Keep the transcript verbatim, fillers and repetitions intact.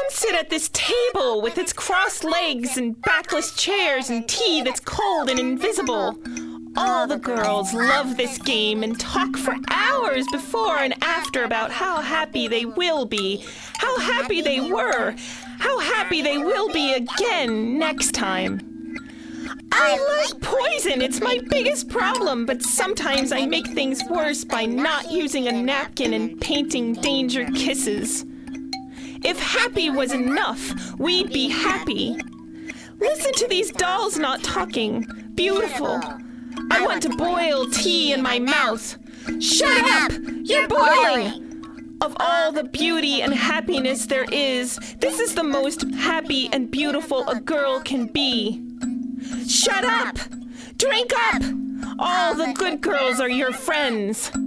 sit at this table with its crossed legs and backless chairs and tea that's cold and invisible. All the girls love this game and talk for hours before and after about how happy they will be, how happy they were, how happy they will be again next time. I like poison. It's my biggest problem, but sometimes I make things worse by not using a napkin and painting danger kisses. If happy was enough, we'd be happy. Listen to these dolls not talking. Beautiful. I want to boil tea in my mouth. Shut up! You're boiling! Of all the beauty and happiness there is, this is the most happy and beautiful a girl can be. Shut up! Drink up! All the good girls are your friends.